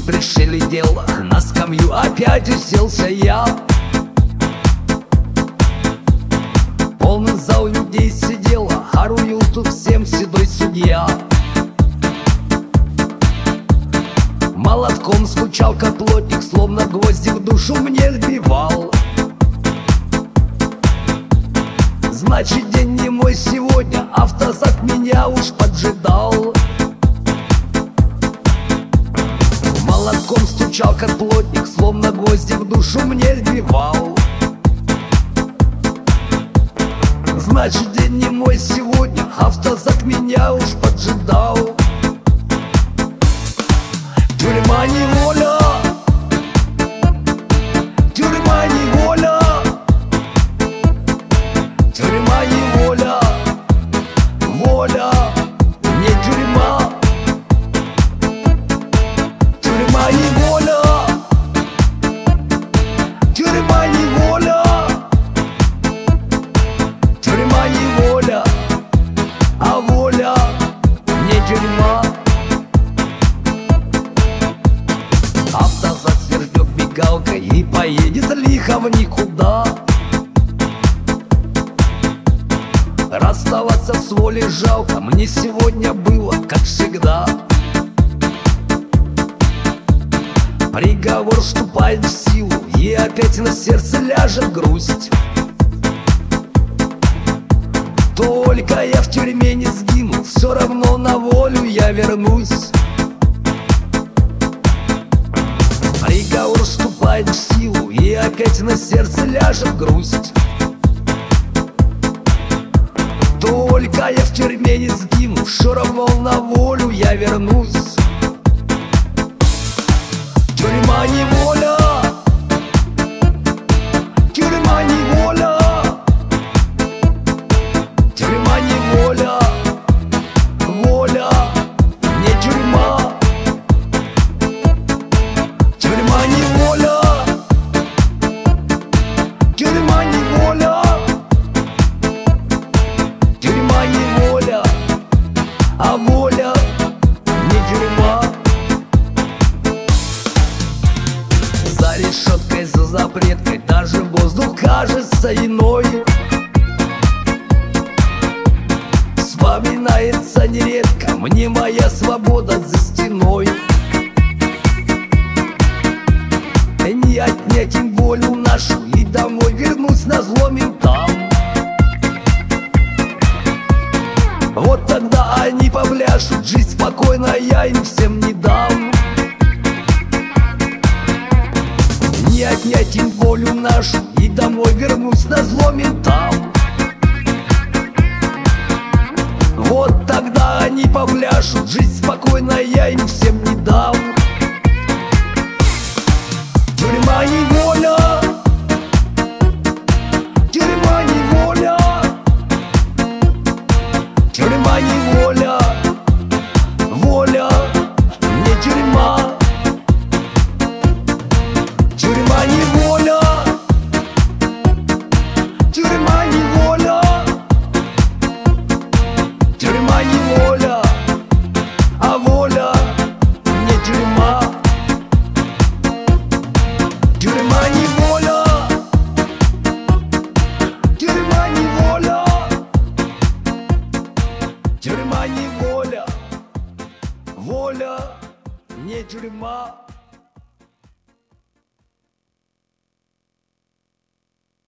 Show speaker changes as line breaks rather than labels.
пришили дело, на скамью опять уселся я. Полный зал людей сидела, орудил тут всем седой судья. Молотком стучал, как плотник, словно гвозди в душу мне вбивал. Значит, день не мой сегодня, автозак меня уж поджидал. Молотком стучал, как плотник, словно гвозди в душу мне вбивал. Значит, день не мой сегодня, автозак меня уж поджидал. Тюрьма неволя, тюрьма неволя, тюрьма неволя, воля не тюрьма. Тюрьма неволя, тюрьма неволя, тюрьма неволя, а воля не тюрьма. Автозак свернет мигалкой и поедет лихо в никуда. Расставаться с волей жалко, мне сегодня было, как всегда. Приговор вступает в силу, и опять на сердце ляжет грусть. Только я в тюрьме не сгину, все равно на волю я вернусь. Приговор вступает в силу, и опять на сердце ляжет грусть. Только я в тюрьме не сгину, все равно на волю я вернусь. Тюрьма неволя, тюрьма неволя, тюрьма неволя, воля не тюрьма. Тюрьма неволя, тюрьма неволя, тюрьма неволя, а воля не тюрьма. За решеткой, за запреткой даже воздух кажется иной. Вспоминается нередко мне моя свобода за стеной. Не отнять им волю нашу и домой вернусь назло ментам. Вот тогда они повляшут, жизнь спокойно я им всем не дам. Не отнять им волю нашу и домой вернусь назло ментам. Вот тогда они повляшут, жизнь спокойно я им всем не дам. Тюрьма неволя, тюрьма неволя, тюрьма неволя, воля не тюрьма. Тюрьма неволя, тюрьма неволя, тюрьма неволя, а воля не тюрьма. Тюрьма неволя, тюрьма неволя, тюрьма неволя, воля не тюрьма.